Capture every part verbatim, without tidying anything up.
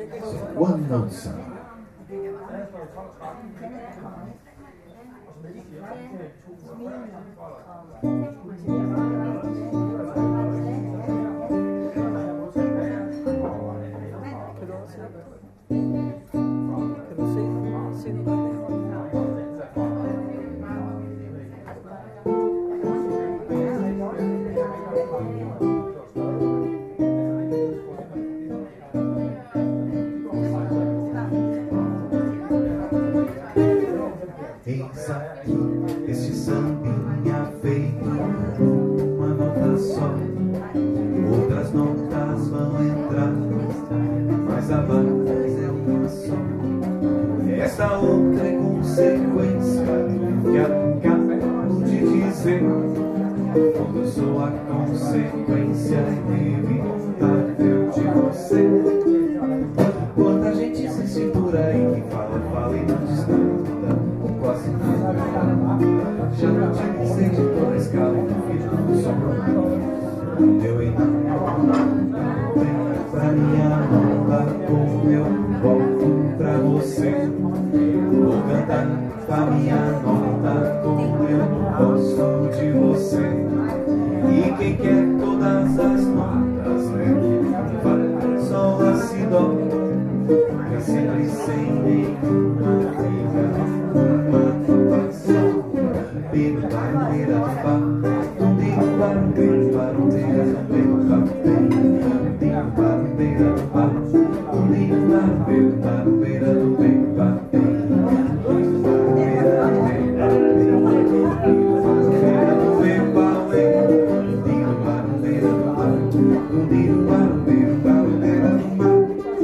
One note song. Eis aqui este sambinha feito uma nota só. Outras notas vão entrar, mas a base é uma só. Esta outra é consequência do que acabo de dizer. Quando eu sou a consequência inevitável de você. Quanta gente existe por aí que fala, fala e não diz nada. Quase nada. Já não te sei de toda a escala e no final do som. Eu ainda não tenho pra minha nota como eu volto pra você. Vou cantar pra minha nota como eu gosto de você. E quem quer todas as notas, né? Fá, sol, lá, si, dó. É sempre sem nenhuma briga. Bino barulheira do pá, bino barulheira, barulheira do bem, bino barulheira do pá, bino barulheira, barulheira do bem, bino barulheira do bem, bino barulheira do bem, bino barulheira do pá, bino barulheira, barulheira do mar.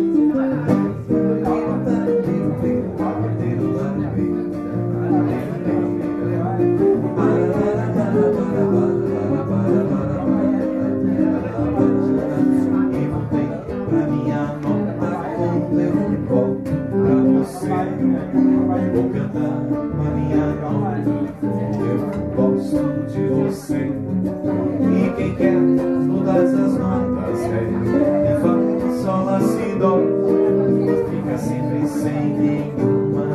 Vou cantar a minha nota, eu gosto de você. E quem quer todas as notas, ré, mi, fá, sol, lá, si, dó, fica sempre sem nenhuma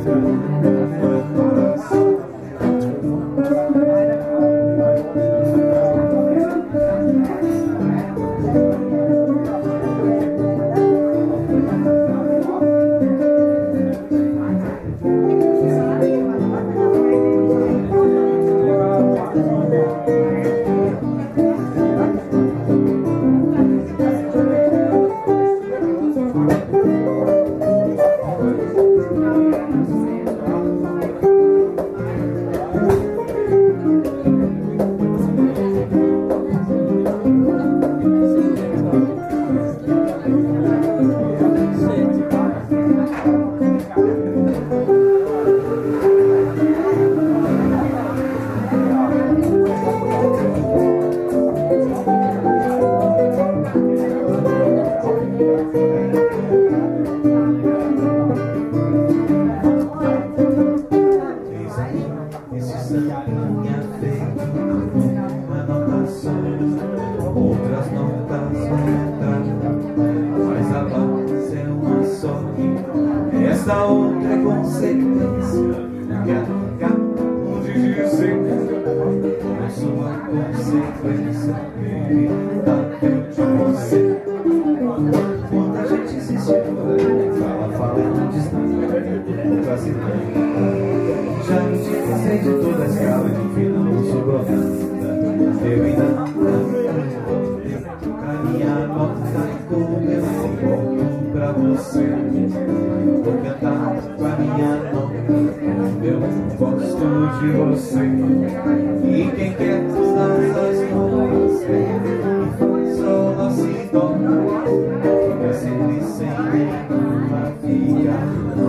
outras notas vão entrar, mas a base é uma só. Essa outra é consequência que acabo de dizer. Como sua consequência inevitável de você. Quanta gente existe por aí, fala, fala e não diz nada. Quase nada. Já me dispensei de toda a escala e no final não sobrou nada. Eu ainda não pra minha nota como eu volto pra você. Vou cantar pra minha nota como eu gosto de você. E quem quer todas as notas, ré, sol, lá, si, dó, fica sempre sem nenhuma figa,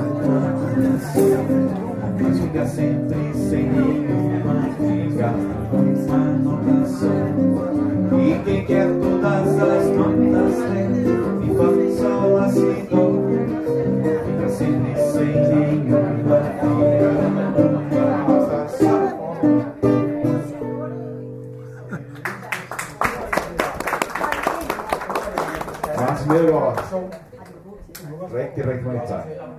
mas fica sempre sem nenhuma figa, uma nota só. E quem quer todas as notas, ré, mi, fá, sol, lá, si, dó, fica sempre sem nenhuma figa, uma nota só. Mas melhor. Recht, direkt mal die Zeit.